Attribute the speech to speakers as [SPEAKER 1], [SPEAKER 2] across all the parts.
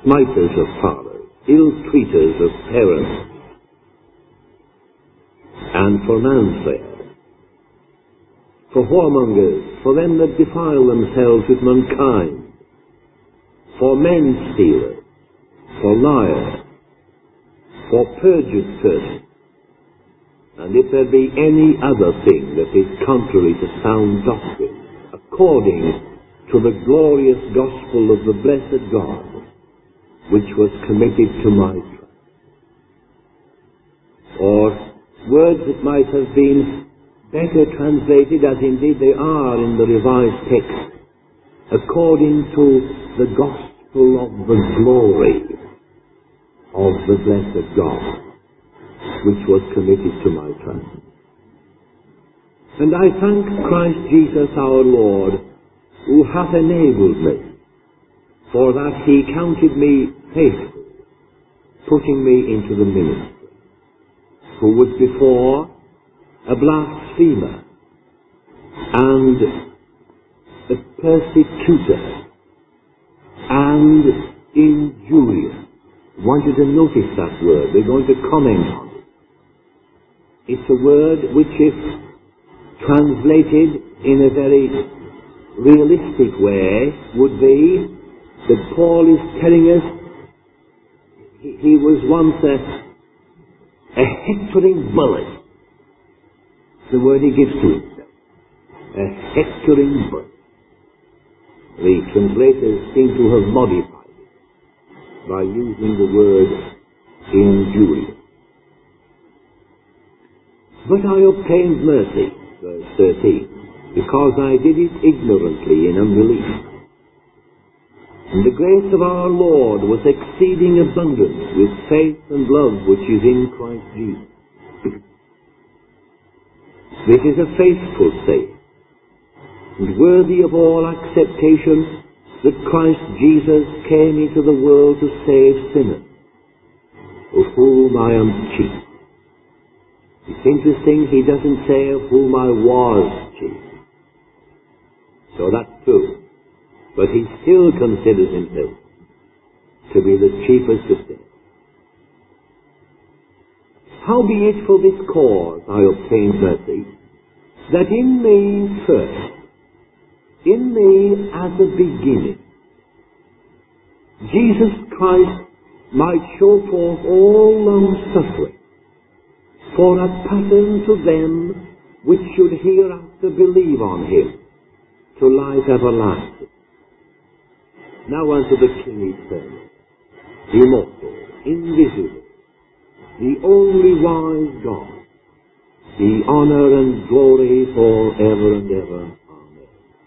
[SPEAKER 1] smiters of fathers, ill-treaters of parents, and for manslayers, for whoremongers, for them that defile themselves with mankind, for men-stealers, for liars, for perjured persons, and if there be any other thing that is contrary to sound doctrine, according to the glorious gospel of the blessed God, which was committed to my trust. Or words that might have been better translated, as indeed they are in the Revised Text, according to the gospel of the glory of the blessed God, which was committed to my trust. And I thank Christ Jesus our Lord, who hath enabled me, for that he counted me faithful, putting me into the ministry, who was before a blasphemer and a persecutor and injurious. I want you to notice that word. We're going to comment on it. It's a word which, if translated in a very realistic way, would be that Paul is telling us he was once a hectoring bullet. The word he gives to himself. A hectoring bullet. The translators seem to have modified it by using the word injurious. But I obtained mercy, verse 13, because I did it ignorantly in unbelief. And the grace of our Lord was exceeding abundant with faith and love which is in Christ Jesus. This is a faithful saying, and worthy of all acceptation, that Christ Jesus came into the world to save sinners, of whom I am chief. It's interesting, he doesn't say of whom I was chief. So that's true. But he still considers himself to be the chiefest of sinners. Howbeit for this cause I obtained mercy, that in me first, in me as a beginning, Jesus Christ might show forth all long suffering, for a pattern to them which should hereafter believe on him, to life everlasting. Now unto the King eternal, immortal, invisible, the only wise God, be honor and glory for ever and ever. Amen.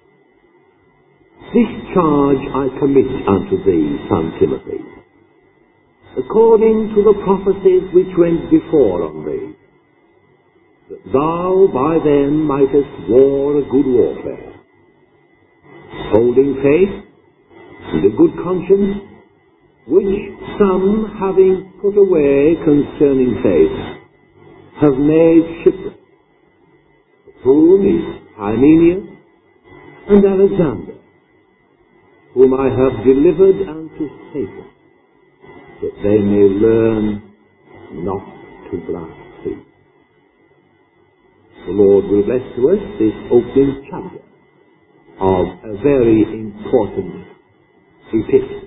[SPEAKER 1] This charge I commit unto thee, son Timothy, according to the prophecies which went before on thee, that thou by them mightest war a good warfare, holding faith and a good conscience, which some, having put away concerning faith, have made shipwreck, of whom is Hymenaeus and Alexander, whom I have delivered unto Satan, that they may learn not to blaspheme. The Lord will bless to us this opening chapter of a very important epistle.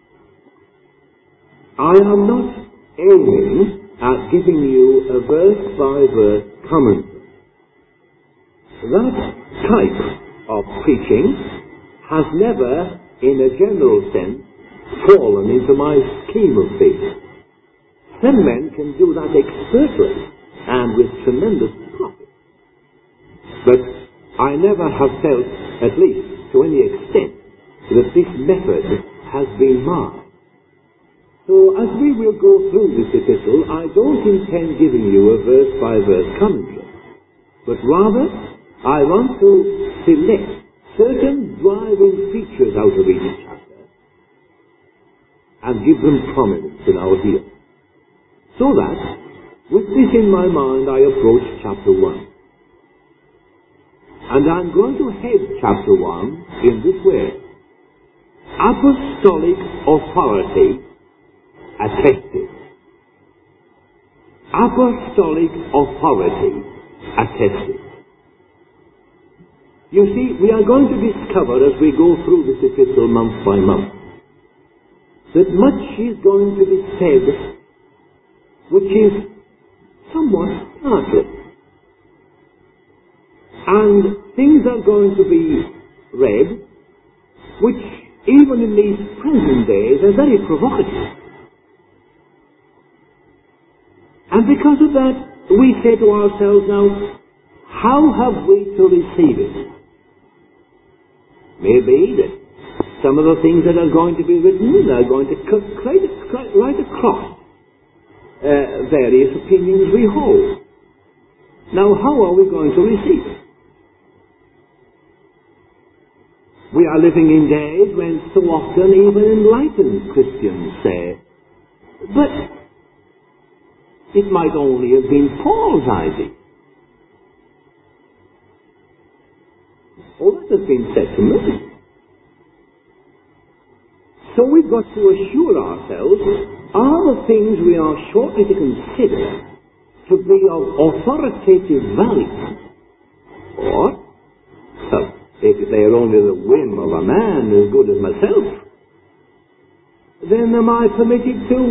[SPEAKER 1] I am not aiming at giving you a verse-by-verse commentary. That type of preaching has never, in a general sense, fallen into my scheme of things. Some men can do that expertly and with tremendous profit. But I never have felt, at least to any extent, that this method has been marked. So as we will go through this epistle, I don't intend giving you a verse-by-verse commentary, but rather I want to select certain driving features out of each chapter and give them prominence in our hearing. So that, with this in my mind, I approach chapter 1. And I'm going to head chapter 1 in this way. apostolic authority attested. Apostolic authority attested. You see, we are going to discover as we go through this epistle month by month that much is going to be said which is somewhat partly. And things are going to be read which, even in these present days, are very provocative. And because of that, we say to ourselves now, how have we to receive it? Maybe that some of the things that are going to be written are going to cut right across various opinions we hold. Now, how are we going to receive it? We are living in days when so often even enlightened Christians say, but it might only have been Paul's idea. Oh, that has been said to me. So we've got to assure ourselves, are the things we are shortly to consider to be of authoritative value? Or, if they are only the whim of a man as good as myself, then am I permitted to,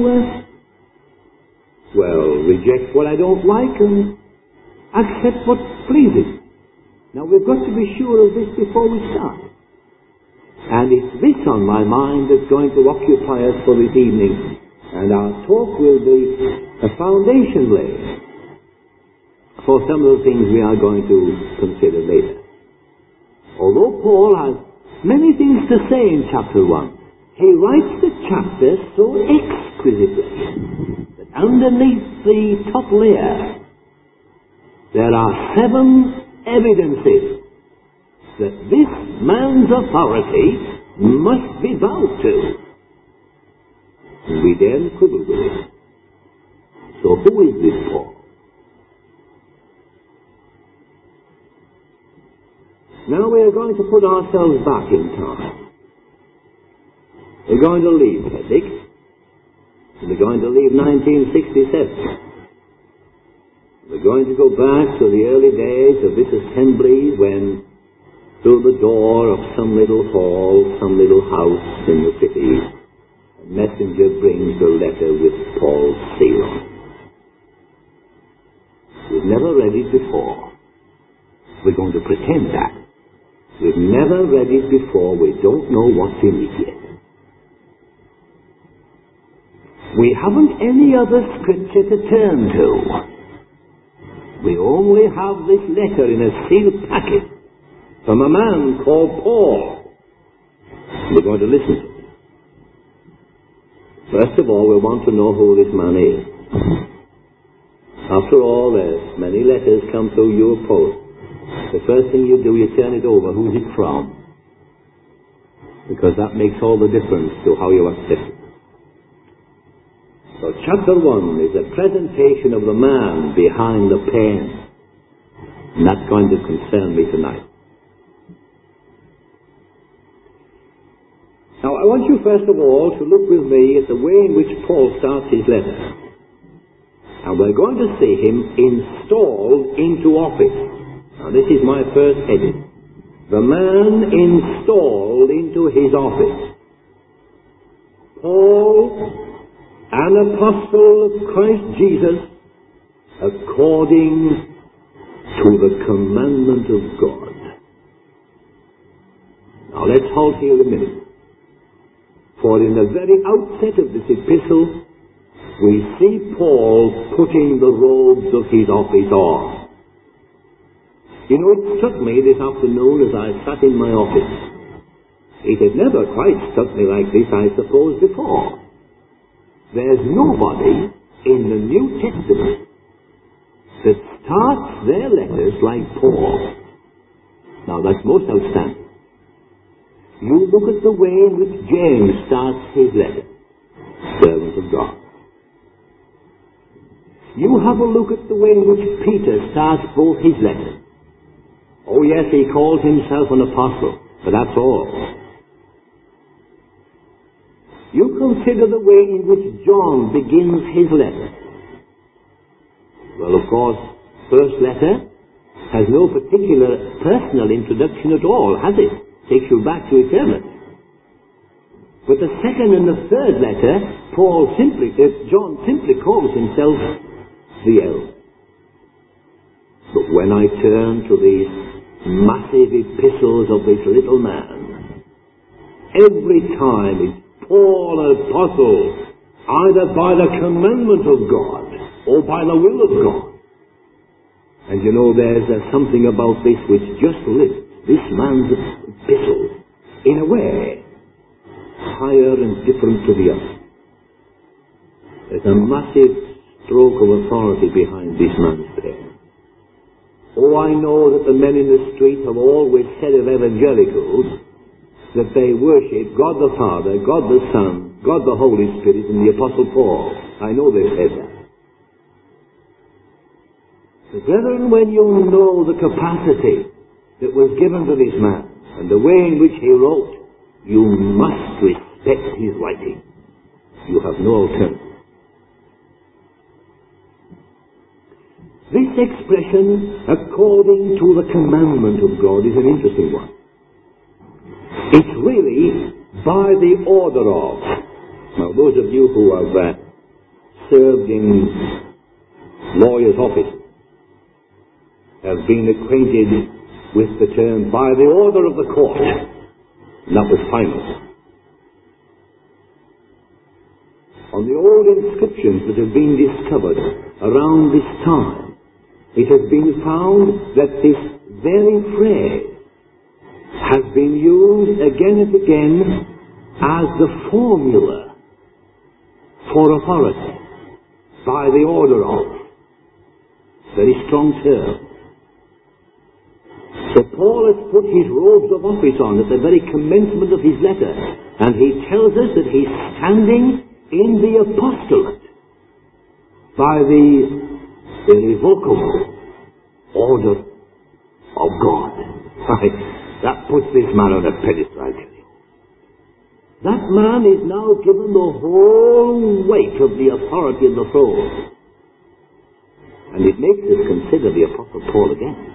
[SPEAKER 1] reject what I don't like and accept what pleases? Now, we've got to be sure of this before we start. And it's this on my mind that's going to occupy us for this evening. And our talk will be a foundation laid for some of the things we are going to consider later. Although Paul has many things to say in chapter 1, he writes the chapter so exquisitely that underneath the top layer there are 7 evidences that this man's authority must be bowed to. We daren't quibble with it. So who is this Paul? Now we are going to put ourselves back in time. We're going to leave Keswick. We're going to leave 1967. We're going to go back to the early days of this assembly when, through the door of some little hall, some little house in the city, a messenger brings a letter with Paul's seal on it. We've never read it before. We're going to pretend that. We've never read it before. We don't know what's in it yet. We haven't any other scripture to turn to. We only have this letter in a sealed packet from a man called Paul. We're going to listen to it. First of all, we want to know who this man is. After all, there's many letters come through your post. The first thing you do, you turn it over. Who's it from? Because that makes all the difference to how you accept it. So chapter 1 is a presentation of the man behind the pen. And that's going to concern me tonight. Now I want you first of all to look with me at the way in which Paul starts his letter. And we're going to see him installed into office. Now this is my first heading. The man installed into his office. Paul, an apostle of Christ Jesus, according to the commandment of God. Now let's halt here a minute. For in the very outset of this epistle, we see Paul putting the robes of his office on. You know, it struck me this afternoon as I sat in my office. It had never quite struck me like this, I suppose, before. There's nobody in the New Testament that starts their letters like Paul. Now, that's most outstanding. You look at the way in which James starts his letter, servant of God. You have a look at the way in which Peter starts both his letters. Oh yes, he calls himself an apostle, but that's all. You consider the way in which John begins his letter. Well, of course, first letter has no particular personal introduction at all, has it? Takes you back to eternity. But the second and the third letter, John simply calls himself the elder. But when I turn to these massive epistles of this little man, every time it's Paul an apostle, either by the commandment of God or by the will of God. And you know, there's something about this which just lifts this man's epistle in a way higher and different to the other. There's a massive stroke of authority behind this man's pen. Oh, I know that the men in the street have always said of evangelicals that they worship God the Father, God the Son, God the Holy Spirit, and the Apostle Paul. I know they've said that. But brethren, when you know the capacity that was given to this man and the way in which he wrote, you must respect his writing. You have no alternative. This expression, according to the commandment of God, is an interesting one. It's really by the order of. Now, those of you who have served in lawyer's office have been acquainted with the term by the order of the court. And that was final. On the old inscriptions that have been discovered around this time, it has been found that this very phrase has been used again and again as the formula for authority, by the order of. Very strong term. So Paul has put his robes of office on at the very commencement of his letter, and he tells us that he's standing in the apostolate by the irrevocable order of God. That puts this man on a pedestal, I tell you. That man is now given the whole weight of the authority of the throne. And it makes us consider the Apostle Paul again.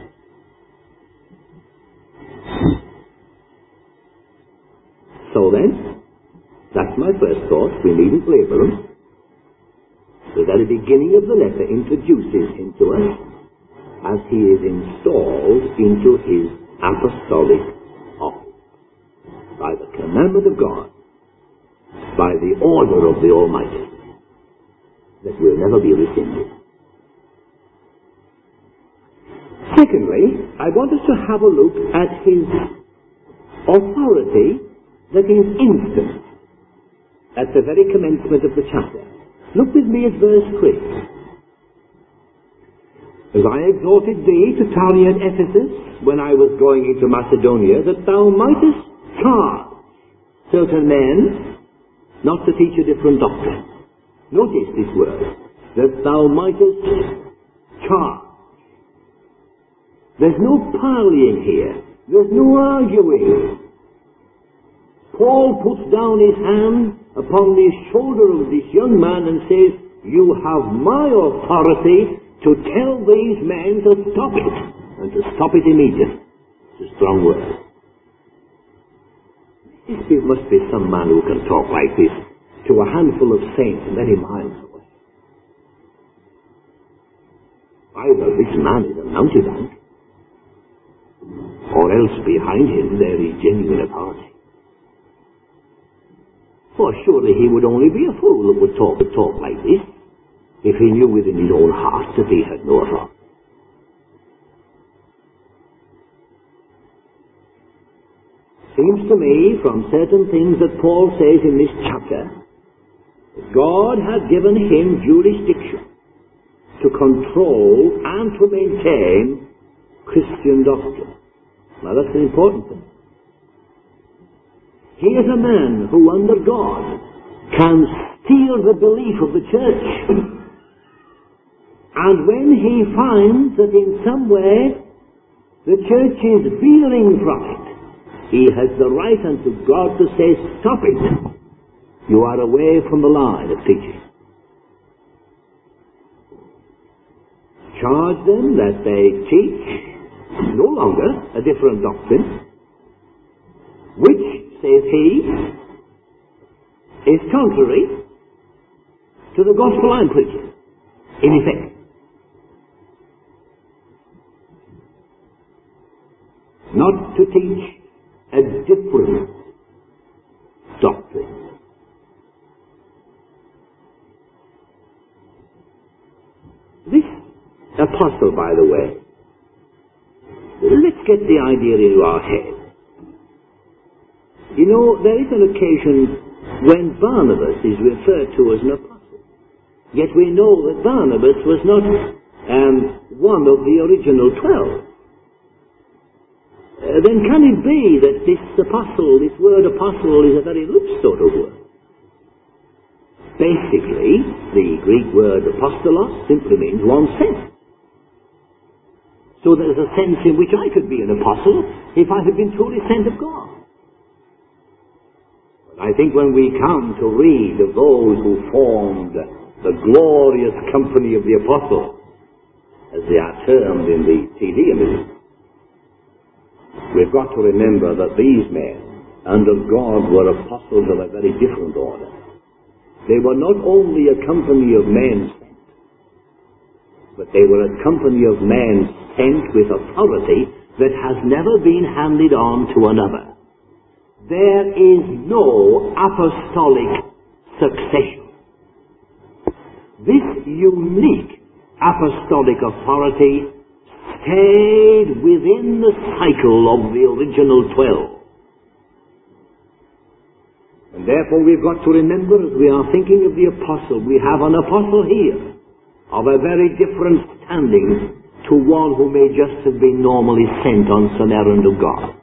[SPEAKER 1] So then, that's my first thought. We needn't label them. The very beginning of the letter introduces him to us as he is installed into his apostolic office by the commandment of God, by the order of the Almighty, that will never be rescinded. Secondly, I want us to have a look at his authority that is instant at the very commencement of the chapter. Look with me at verse 3. As I exhorted thee to tarry at Ephesus when I was going into Macedonia, that thou mightest charge certain men not to teach a different doctrine. Notice this word, that thou mightest charge. There's no parleying here. There's no arguing. Paul puts down his hand upon the shoulder of this young man and says, you have my authority to tell these men to stop it, and to stop it immediately. It's a strong word. It must be some man who can talk like this to a handful of saints many miles away. Either this man is a mountebank, or else behind him there is genuine authority. For surely he would only be a fool that would talk like this if he knew within his own heart that he had no authority. Seems to me, from certain things that Paul says in this chapter, that God had given him jurisdiction to control and to maintain Christian doctrine. Now that's an important thing. He is a man who, under God, can steer the belief of the church. And when he finds that in some way the church is veering from it, he has the right unto God to say, stop it. You are away from the line of teaching. Charge them that they teach no longer a different doctrine, which, says he, is contrary to the gospel I'm preaching, in effect. Not to teach a different doctrine. This apostle, by the way, let's get the idea into our head. You know, there is an occasion when Barnabas is referred to as an apostle. Yet we know that Barnabas was not one of the original 12. Then can it be that this apostle, this word apostle, is a very loose sort of word? Basically, the Greek word apostolos simply means one sent. So there's a sense in which I could be an apostle if I had been truly sent of God. But I think when we come to read of those who formed the glorious company of the apostles, as they are termed in the T.D. we've got to remember that these men, under God, were apostles of a very different order. They were not only a company of men sent, but they were a company of men sent with authority that has never been handed on to another. There is no apostolic succession. This unique apostolic authority stayed within the cycle of the original 12. And therefore we've got to remember, as we are thinking of the apostle, we have an apostle here of a very different standing to one who may just have been normally sent on some errand of God.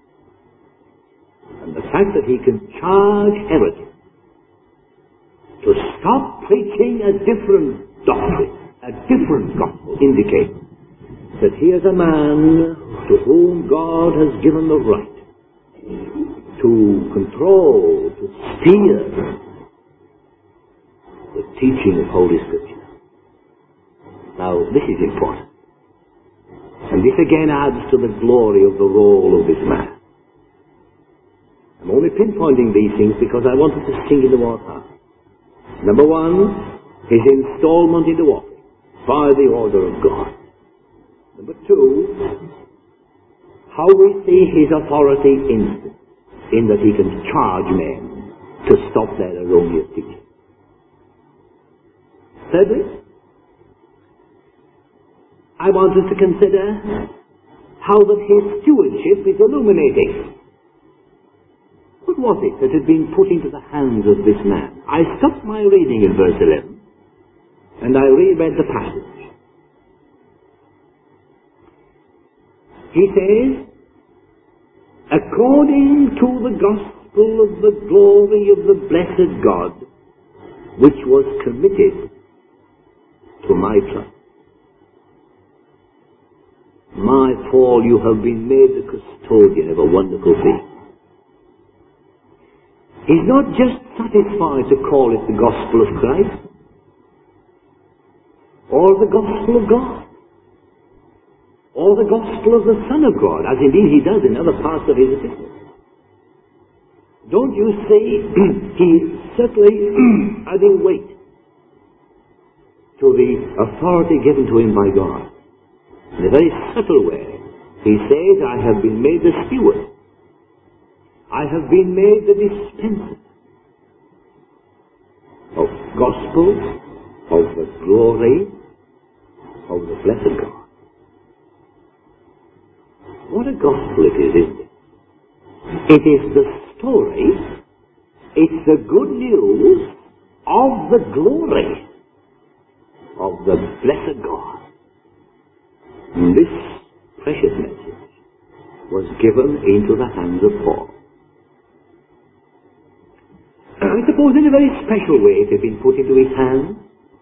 [SPEAKER 1] And the fact that he can charge heretics to stop preaching a different doctrine, a different gospel, indicates that he is a man to whom God has given the right to control, to steer the teaching of Holy Scripture. Now, this is important. And this again adds to the glory of the role of this man. I'm only pinpointing these things because I wanted to sing into our heart. Number one, his installment into office by the order of God. Number two, how we see his authority in that he can charge men to stop their erroneous teaching. Thirdly, I wanted to consider how that his stewardship is illuminating. What was it that had been put into the hands of this man? I stopped my reading in verse 11 and I reread the passage. He says, according to the gospel of the glory of the blessed God, which was committed to my trust. My Paul, you have been made the custodian of a wonderful thing. He's not just satisfied to call it the gospel of Christ or the gospel of God or the gospel of the Son of God, as indeed he does in other parts of his epistle. Don't you see, he's certainly adding weight to the authority given to him by God. In a very subtle way, he says, I have been made the steward. I have been made the dispenser of gospel, of the glory, of the blessed God. What a gospel it is, isn't it? It is the story, it's the good news of the glory of the blessed God. And this precious message was given into the hands of Paul. I suppose in a very special way it had been put into his hands.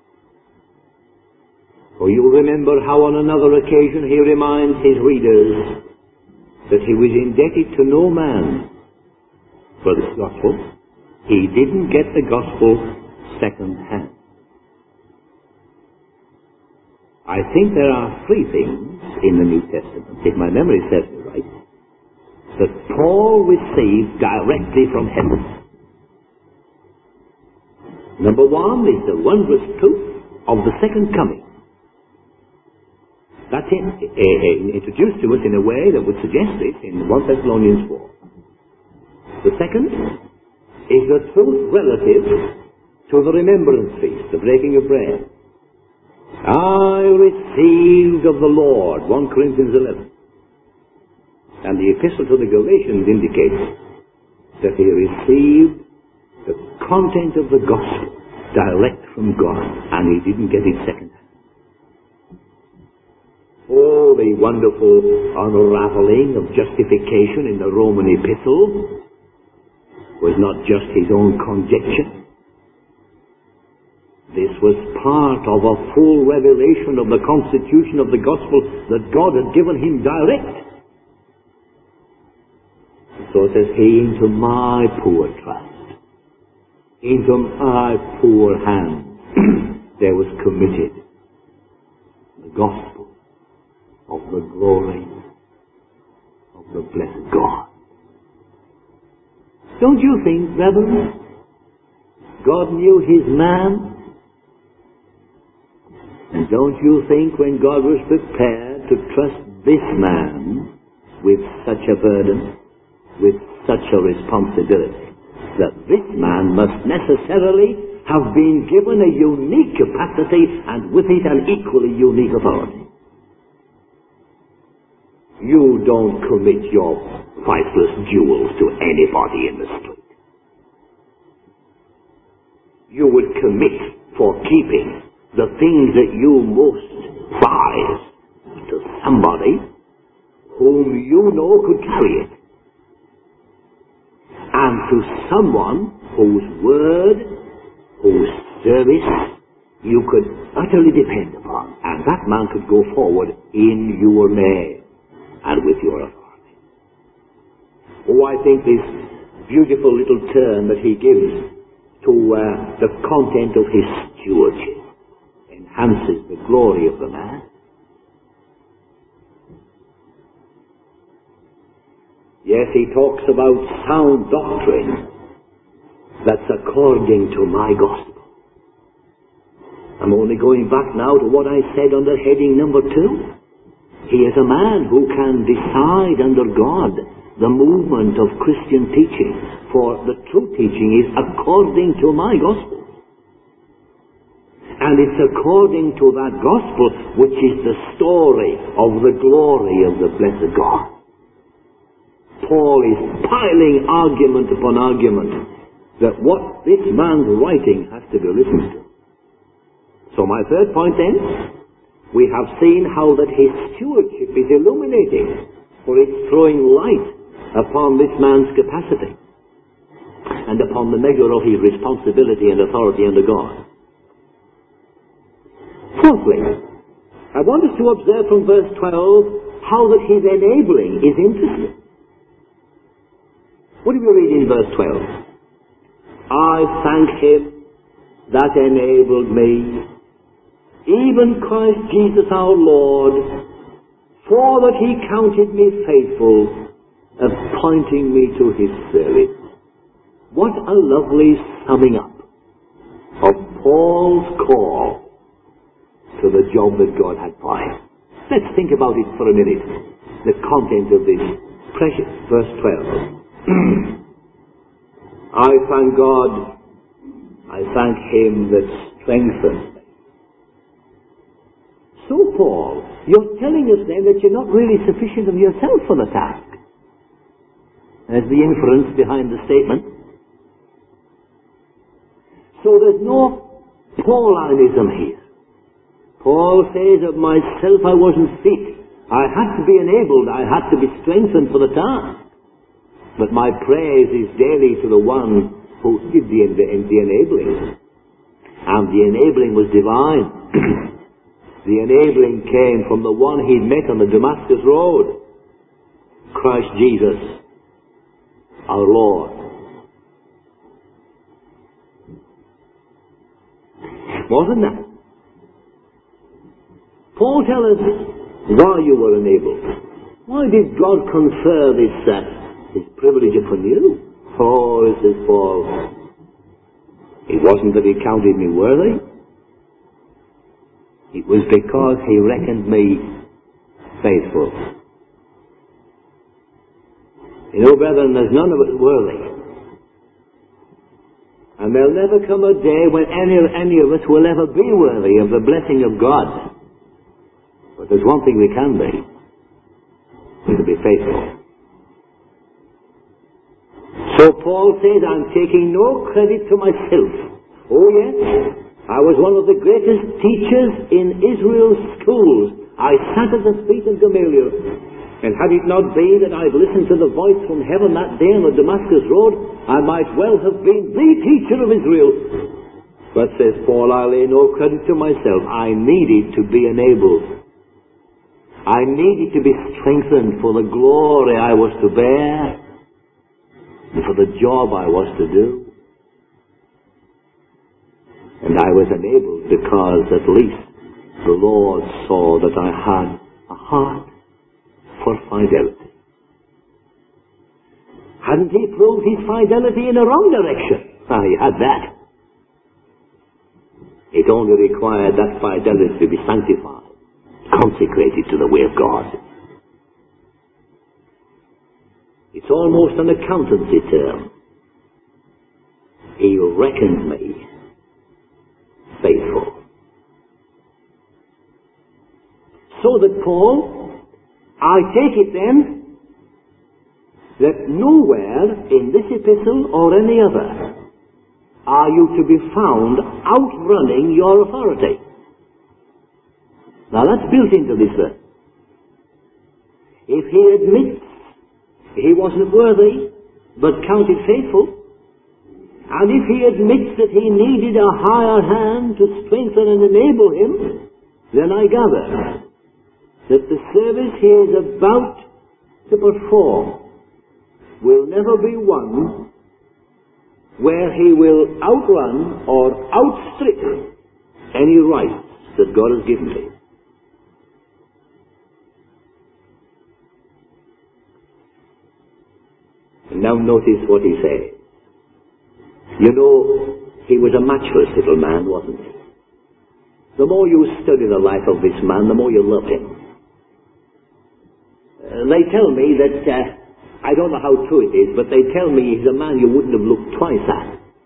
[SPEAKER 1] For you remember how on another occasion he reminds his readers that he was indebted to no man for this gospel, He didn't get the gospel second hand. I think there are three things in the New Testament, if my memory serves me right, that Paul received directly from heaven. Number one is the wondrous truth of the second coming. That's introduced to us in a way that would suggest this in 1 Thessalonians 4. The second is the truth relative to the remembrance feast, the breaking of bread. I received of the Lord, 1 Corinthians 11. And the epistle to the Galatians indicates that he received the content of the gospel direct from God, and he didn't get it second hand. Oh, the wonderful unraveling of justification in the Roman epistle was not just his own conjecture. This was part of a full revelation of the constitution of the gospel that God had given him direct. So it says, he into my poor trust, into my poor hands, there was committed the gospel of the glory of the blessed God. Don't you think, brethren, God knew his man? And don't you think when God was prepared to trust this man with such a burden, with such a responsibility, that this man must necessarily have been given a unique capacity and with it an equally unique authority? You don't commit your priceless jewels to anybody in the street. You would commit for keeping the things that you most prize to somebody whom you know could carry it, and to someone whose word, whose service you could utterly depend upon, and that man could go forward in your name and with your authority. Oh, I think this beautiful little turn that he gives to the content of his stewardship enhances the glory of the man. Yes, he talks about sound doctrine that's according to my gospel. I'm only going back now to what I said under heading number 2. He is a man who can decide under God the movement of Christian teaching, for the true teaching is according to my gospel. And it's according to that gospel which is the story of the glory of the blessed God. Paul is piling argument upon argument that what this man's writing has to be listened to. So my third point then, we have seen how that his stewardship is illuminating, for it's throwing light upon this man's capacity and upon the measure of his responsibility and authority under God. Fourthly, I want us to observe from verse 12 how that his enabling is interesting. What do we read in verse 12? I thank him that enabled me, even Christ Jesus our Lord, for that he counted me faithful, appointing me to his service. What a lovely summing up of Paul's call to the job that God had for him. Let's think about it for a minute, the content of this precious verse 12. I thank God, I thank him that strengthens me. So Paul, you're telling us then that you're not really sufficient of yourself for the task. There's the inference behind the statement. So there's no Paulinism here. Paul says of myself I wasn't fit. I had to be enabled. I had to be strengthened for the task. But my praise is daily to the one who did the enabling. And the enabling was divine. The enabling came from the one he'd met on the Damascus road, Christ Jesus, our Lord. Wasn't that? Paul tells us why you were enabled. Why did God confer this privilege upon you? Oh, says Paul, it wasn't that he counted me worthy. It was because he reckoned me faithful. You know, brethren, there's none of us worthy. And there'll never come a day when any of us will ever be worthy of the blessing of God. But there's one thing we can be. We can be faithful. So Paul says, I'm taking no credit to myself. Oh yes, I was one of the greatest teachers in Israel's schools. I sat at the feet of Gamaliel. And had it not been that I'd listened to the voice from heaven that day on the Damascus road, I might well have been the teacher of Israel. But, says Paul, I lay no credit to myself. I needed to be enabled. I needed to be strengthened for the glory I was to bear and for the job I was to do. And I was enabled because at least the Lord saw that I had a heart for fidelity. Hadn't he proved his fidelity in a wrong direction? He had that. It only required that fidelity to be sanctified, consecrated to the way of God. It's almost an accountancy term. He reckoned me faithful. So that Paul, I take it then that nowhere in this epistle or any other are you to be found outrunning your authority. Now that's built into this verse. If he admits he wasn't worthy but counted faithful, and if he admits that he needed a higher hand to strengthen and enable him, then I gather that the service he is about to perform will never be one where he will outrun or outstrip any rights that God has given him. And now notice what he says. You know, he was a matchless little man, wasn't he? The more you study the life of this man, the more you love him. They tell me that, I don't know how true it is, but they tell me he's a man you wouldn't have looked twice at.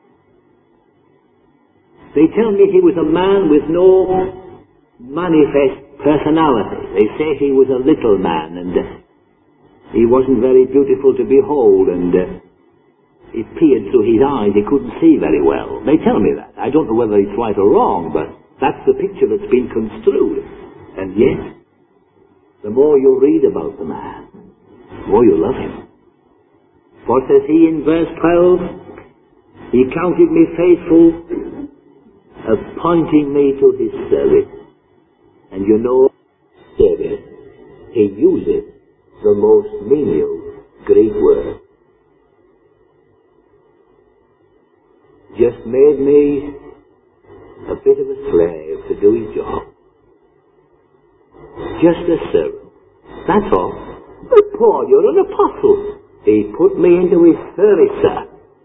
[SPEAKER 1] They tell me he was a man with no manifest personality. They say he was a little man, and he wasn't very beautiful to behold, and it peered through his eyes. He couldn't see very well. They tell me that. I don't know whether it's right or wrong, but that's the picture that's been construed. And yet, the more you read about the man, the more you love him. For says he in verse 12, he counted me faithful, appointing me to his service. And you know, service, he uses the most menial Greek word. Just made me a bit of a slave to do his job. Just a servant. That's all. But Paul, you're an apostle. He put me into his service, sir.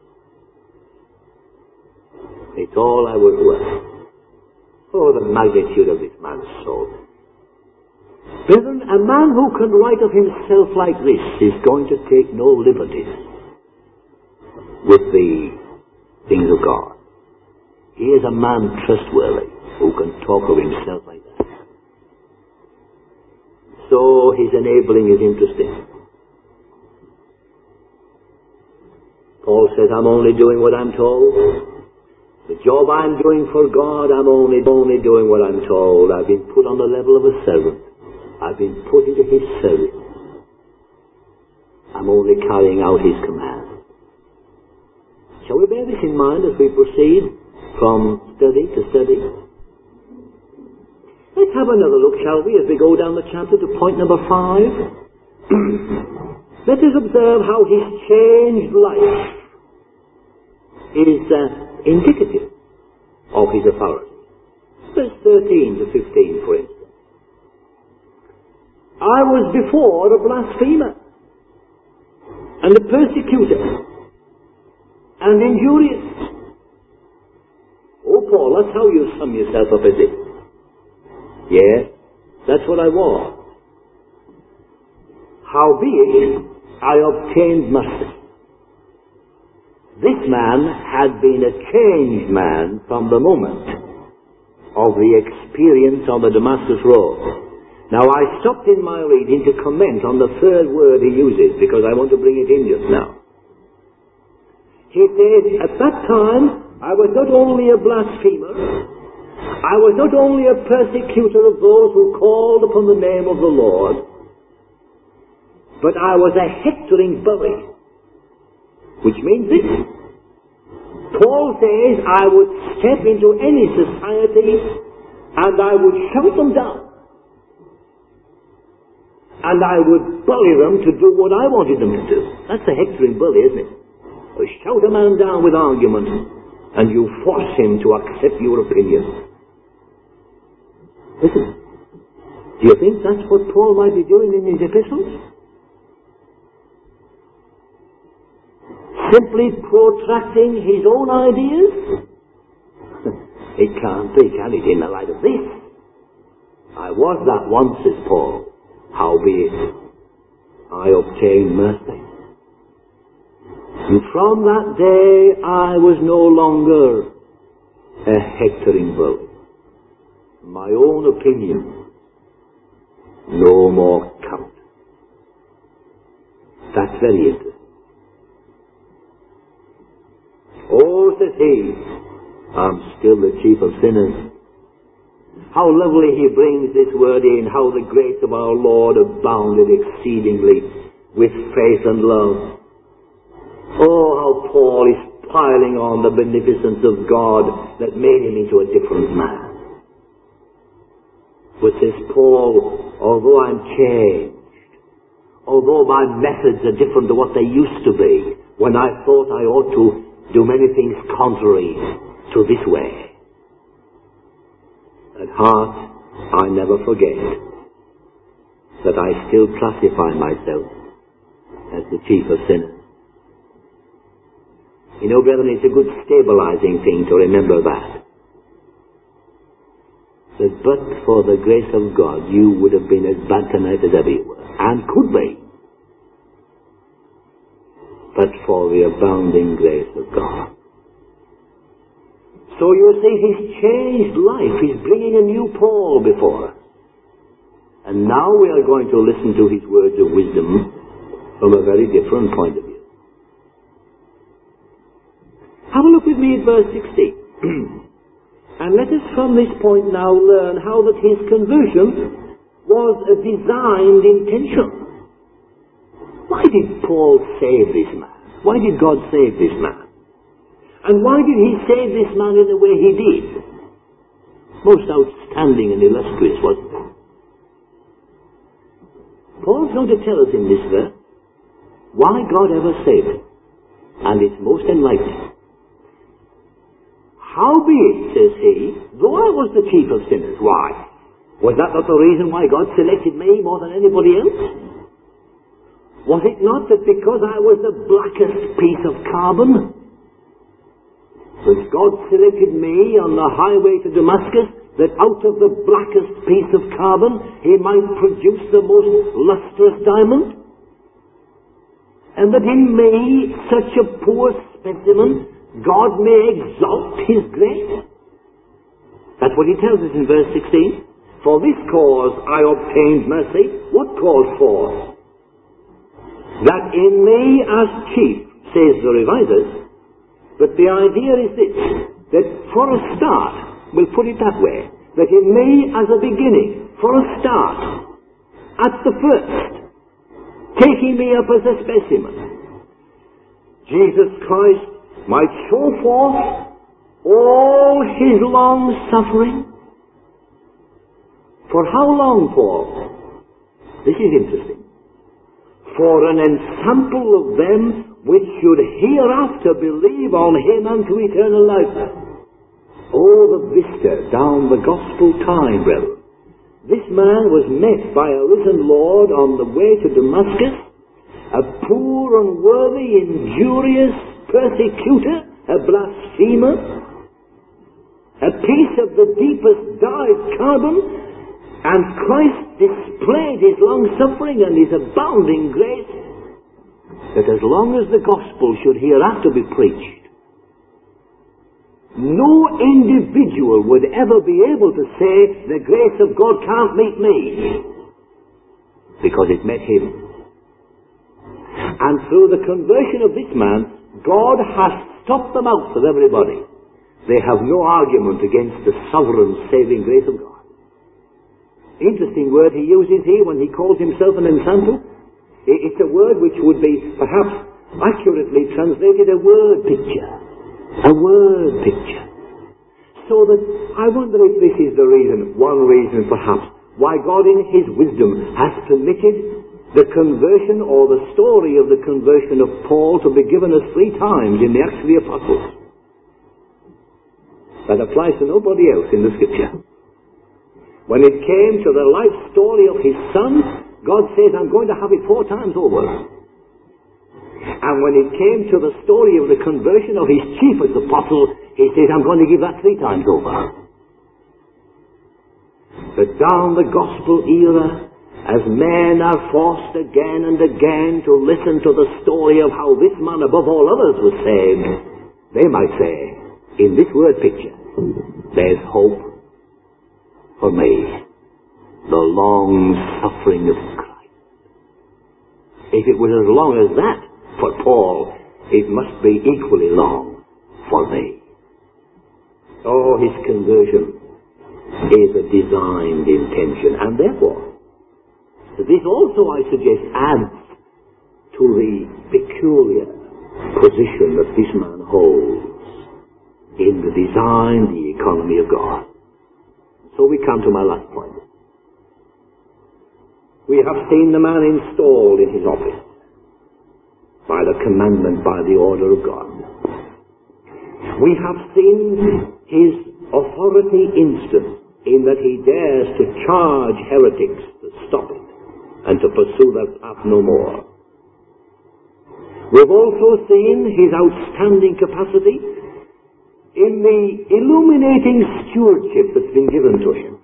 [SPEAKER 1] It's all I was worth. Oh, the magnitude of this man's soul. Brethren, a man who can write of himself like this is going to take no liberties with the things of God. He is a man trustworthy who can talk of himself like that. So his enabling is interesting. Paul says, I'm only doing what I'm told. The job I'm doing for God, I'm only doing what I'm told. I've been put on the level of a servant. I've been put into his service. I'm only carrying out his command. Shall we bear this in mind as we proceed from study to study? Let's have another look, shall we, as we go down the chapter to point number 5. Let us observe how his changed life is indicative of his authority. Verse 13 to 15, for instance. I was before a blasphemer, and a persecutor, and injurious. Oh, Paul, that's how you sum yourself up, is it? Yes, that's what I was. Howbeit, I obtained mercy. This man had been a changed man from the moment of the experience on the Damascus road. Now, I stopped in my reading to comment on the third word he uses, because I want to bring it in just now. He said, at that time, I was not only a blasphemer, I was not only a persecutor of those who called upon the name of the Lord, but I was a hectoring bully. Which means this. Paul says, I would step into any society and I would shout them down. And I would bully them to do what I wanted them to do. That's a hectoring bully, isn't it? You shout a man down with argument and you force him to accept your opinion. Listen, do you think that's what Paul might be doing in his epistles? Simply protracting his own ideas? It can't be, can it, in the light of this? I was that once, says Paul. Howbeit, I obtained mercy. And from that day I was no longer a hectoring bully. My own opinion no more count. That's very interesting. Oh, says he, I'm still the chief of sinners. How lovely he brings this word in, how the grace of our Lord abounded exceedingly with faith and love. Oh, how Paul is piling on the beneficence of God that made him into a different man. But says Paul, although I'm changed, although my methods are different to what they used to be, when I thought I ought to do many things contrary to this way, at heart, I never forget that I still classify myself as the chief of sinners. You know, brethren, it's a good stabilizing thing to remember that. That but for the grace of God, you would have been as bad tonight as ever you were, and could be. But for the abounding grace of God. So you see, he's changed life. He's bringing a new Paul before us. And now we are going to listen to his words of wisdom from a very different point of view. Have a look with me at verse 16. And let us from this point now learn how that his conversion was a designed intention. Why did Paul save this man? Why did God save this man? And why did he save this man in the way he did? Most outstanding and illustrious, wasn't it? Paul's going to tell us in this verse why God ever saved him. And it's most enlightening. Howbeit, says he, though I was the chief of sinners, why? Was that not the reason why God selected me more than anybody else? Was it not that because I was the blackest piece of carbon, that God selected me on the highway to Damascus, that out of the blackest piece of carbon he might produce the most lustrous diamond? And that in me, such a poor specimen, God may exalt his grace? That's what he tells us in verse 16. For this cause I obtained mercy. What cause for? That in me as chief, says the revisers. But the idea is this, that for a start, we'll put it that way, that in me as a beginning, for a start, at the first, taking me up as a specimen, Jesus Christ might show forth all his long suffering. For how long, Paul? This is interesting. For an ensample of them which should hereafter believe on him unto eternal life. Oh, the vista down the gospel time, brethren. This man was met by a risen Lord on the way to Damascus, a poor, unworthy, injurious persecutor, a blasphemer, a piece of the deepest dyed carbon, and Christ displayed his long-suffering and his abounding grace, that as long as the gospel should hereafter be preached, no individual would ever be able to say, the grace of God can't meet me, because it met him. And through the conversion of this man, God has stopped the mouths of everybody. They have no argument against the sovereign saving grace of God. Interesting word he uses here when he calls himself an ensample. It's a word which would be perhaps accurately translated a word picture. A word picture. So that I wonder if this is the reason, one reason perhaps, why God in his wisdom has permitted the conversion or the story of the conversion of Paul to be given us 3 times in the Acts of the Apostles. That applies to nobody else in the Scripture. When it came to the life story of his son, God says, I'm going to have it 4 times over. And when it came to the story of the conversion of his chiefest apostle, he says, I'm going to give that 3 times over. But down the gospel era, as men are forced again and again to listen to the story of how this man above all others was saved, they might say, in this word picture, there's hope for me. The long suffering of Christ. If it was as long as that for Paul, it must be equally long for me. Oh, his conversion is a designed intention, and therefore this also, I suggest, adds to the peculiar position that this man holds in the design, the economy of God. So we come to my last point. We have seen the man installed in his office by the commandment, by the order of God. We have seen his authority instant in that he dares to charge heretics to stop it and to pursue their path no more. We've also seen his outstanding capacity in the illuminating stewardship that's been given to him,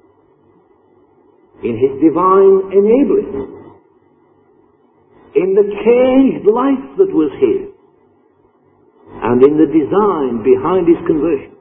[SPEAKER 1] in his divine enabling, in the changed life that was his, and in the design behind his conversion.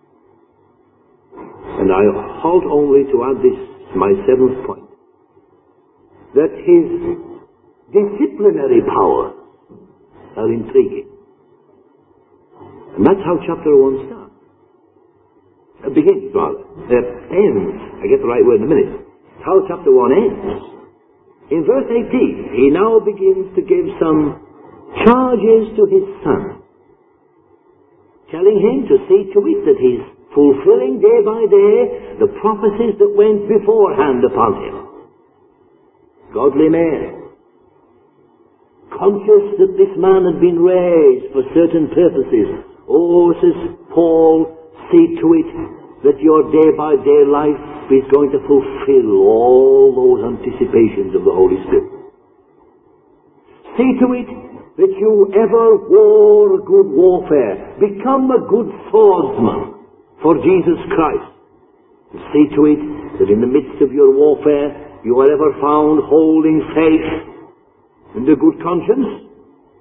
[SPEAKER 1] And I halt only to add this, my 7th point, that his disciplinary powers are intriguing. And that's how chapter 1 starts. It begins, rather. It ends. I get the right word in a minute. It's how chapter 1 ends. In verse 18, he now begins to give some charges to his son, telling him to see to it that he's fulfilling day by day the prophecies that went beforehand upon him. Godly man, conscious that this man had been raised for certain purposes. Oh, says Paul, see to it that your day-by-day life is going to fulfill all those anticipations of the Holy Spirit. See to it that you ever war a good warfare. Become a good swordsman for Jesus Christ. And see to it that in the midst of your warfare you are ever found holding faith and a good conscience.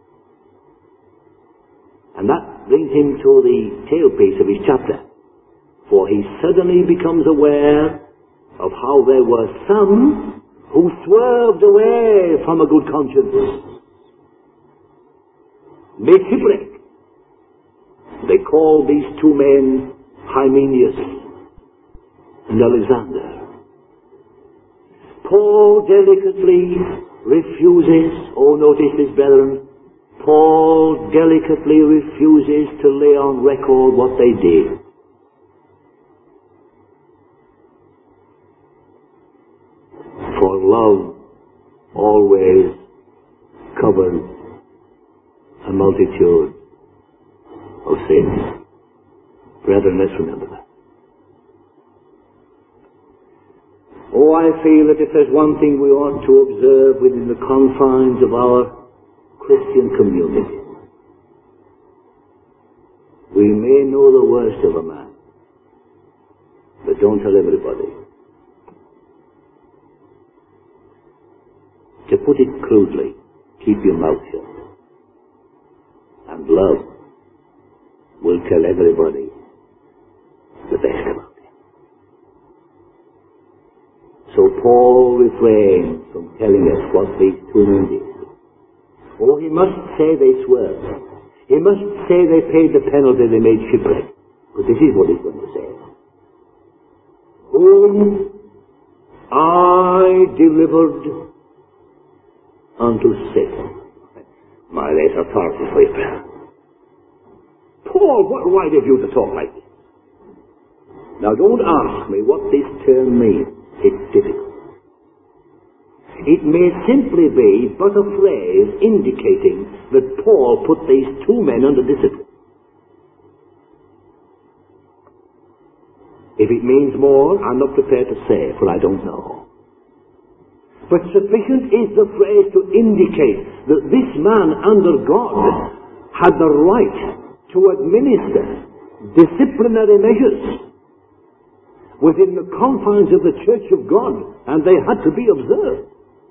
[SPEAKER 1] And that brings him to the tailpiece of his chapter. For he suddenly becomes aware of how there were some who swerved away from a good conscience, made shipwreck. They called these 2 men Hymenaeus and Alexander. Paul delicately refuses, oh notice this, brethren, Paul delicately refuses to lay on record what they did. For love always covers a multitude of sins. Brethren, let's remember that. Oh, I feel that if there's one thing we ought to observe within the confines of our Christian community, we may know the worst of a man, but don't tell everybody. To put it crudely, keep your mouth shut. And love will tell everybody the best about him. So Paul refrains from telling us what these two men did. Oh, he must say they swerved. He must say they paid the penalty, they made shipwreck. But this is what he's going to say. Whom I delivered unto Satan. My, there's authority for you, brother. Paul, what right have you to talk like this? Now, don't ask me what this term means. It's difficult. It may simply be but a phrase indicating that Paul put these two men under discipline. If it means more, I'm not prepared to say, for I don't know. But sufficient is the phrase to indicate that this man under God had the right to administer disciplinary measures within the confines of the Church of God, and they had to be observed.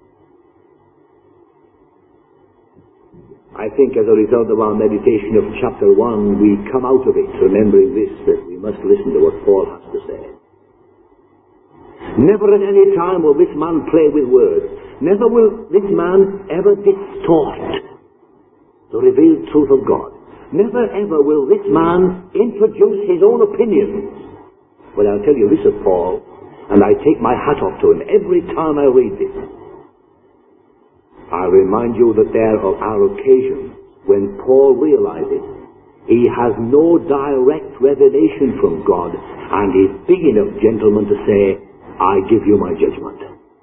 [SPEAKER 1] I think as a result of our meditation of chapter 1, we come out of it remembering this, that we must listen to what Paul has to say. Never at any time will this man play with words. Never will this man ever distort the revealed truth of God. Never ever will this man introduce his own opinions. But I'll tell you this of Paul, and I take my hat off to him every time I read this. I remind you that there are occasions when Paul realizes he has no direct revelation from God, and he's big enough, gentlemen, to say, I give you my judgment.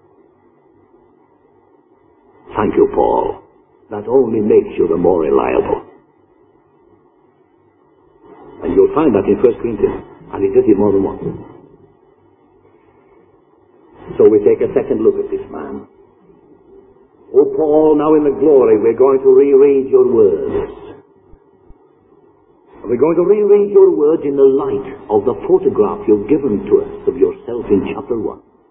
[SPEAKER 1] Thank you, Paul. That only makes you the more reliable. And you'll find that in 1 Corinthians, and he does it more than once. So we take a second look at this man. Oh, Paul, now in the glory, we're going to reread your words. We're going to reread your words in the light of the photograph you've given to us of yourself in chapter 1.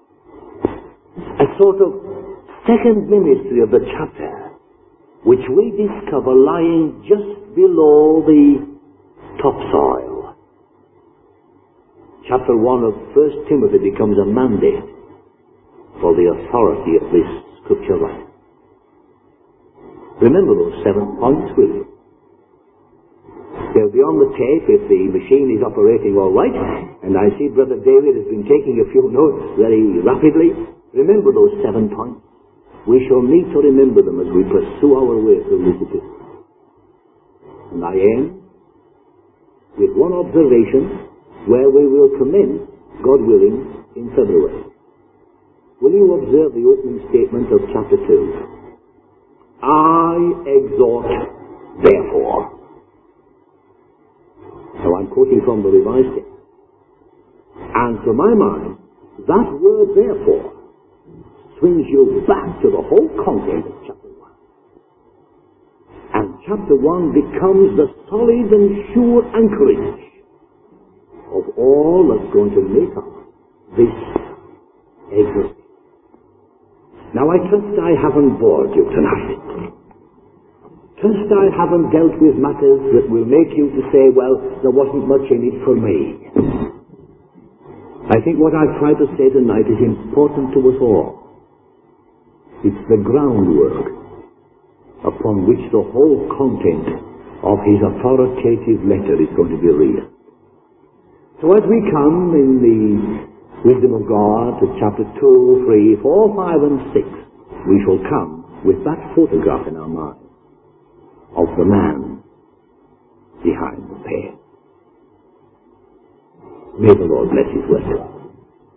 [SPEAKER 1] A sort of second ministry of the chapter, which we discover lying just below the topsoil. Chapter 1 of 1 Timothy becomes a mandate for the authority of this scripture writing. Remember those 7 points, will you? They'll be on the tape if the machine is operating all right. And I see Brother David has been taking a few notes very rapidly. Remember those 7 points. We shall need to remember them as we pursue our way through this epistle. And I end with one observation where we will commence, God willing, in February. Will you observe the opening statement of chapter 2? I exhort, therefore. So I'm quoting from the Revised Text. And to my mind, that word therefore swings you back to the whole content of chapter 1. And chapter 1 becomes the solid and sure anchorage of all that's going to make up this exhortation. Now I trust I haven't bored you tonight. Trust I haven't dealt with matters that will make you to say, well, there wasn't much in it for me. I think what I've tried to say tonight is important to us all. It's the groundwork upon which the whole content of his authoritative letter is going to be read. So as we come in the wisdom of God to chapter 2, 3, 4, 5, and 6, we shall come with that photograph in our mind of the man behind the pen. May the Lord bless his word.